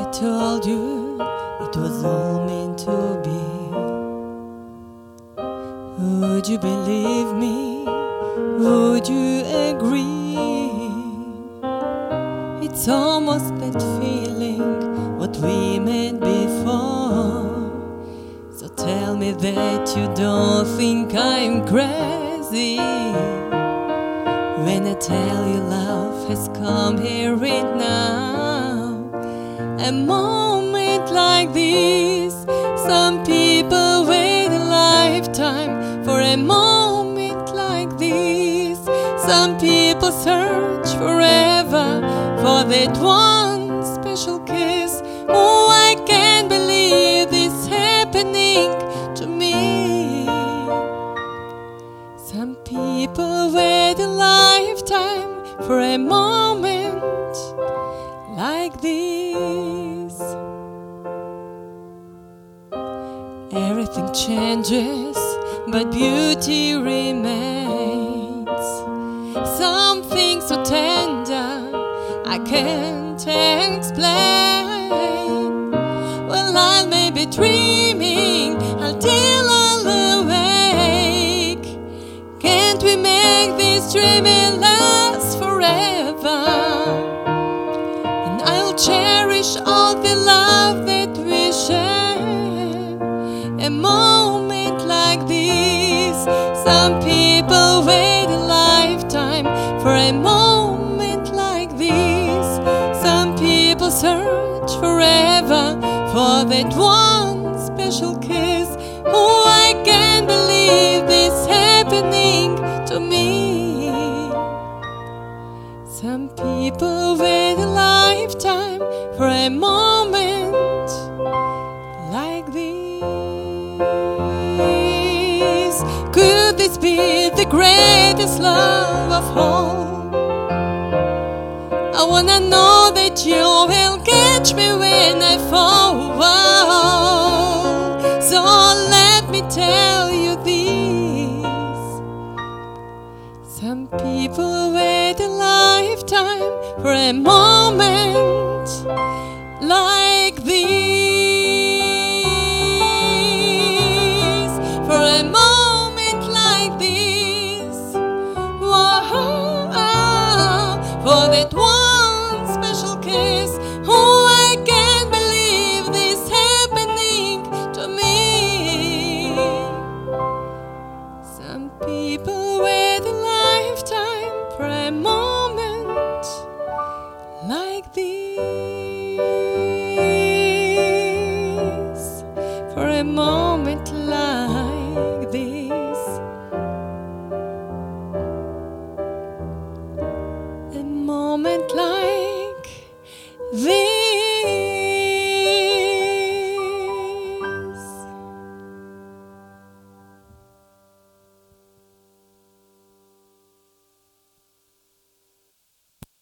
I told you it was all meant to be, would you believe me? Would you agree? It's almost that feeling what we made before. So tell me that you don't think I'm crazy when I tell you love has come here right now. A moment like this, some people wait a lifetime for a moment like this. Some people search forever for that one special kiss. Oh, I can't believe this happening to me. Some people wait a lifetime for a moment like this. Everything changes, but beauty remains. Something so tender I can't explain. Well, I may be dreaming until I'm awake. Can't we make this dreaming last forever? And I'll cherish all the love that we share. A moment like this, some people wait a lifetime for a moment like this. Some people search forever for that one special kiss. Oh, I can't believe this happening to me. Some people wait a lifetime for a moment like this. Could this be the greatest love of all? I wanna know that you will catch me when I fall. So let me tell you this. Some people wait a lifetime for a moment like